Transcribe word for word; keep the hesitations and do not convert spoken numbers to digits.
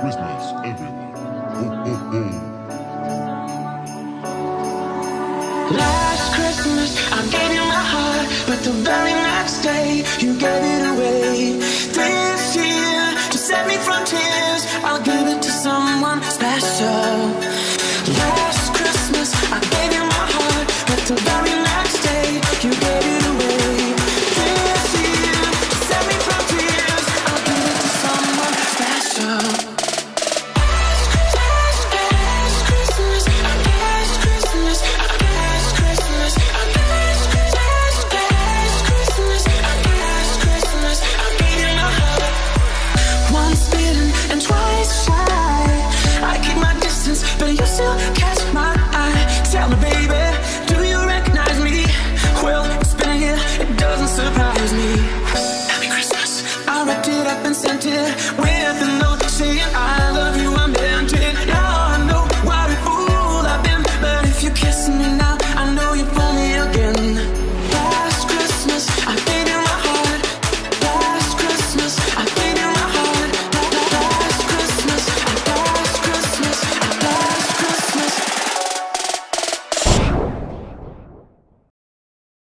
Christmas, everyone. Ho, ho, ho. Last Christmas, I gave you my heart, but the very next day, you gave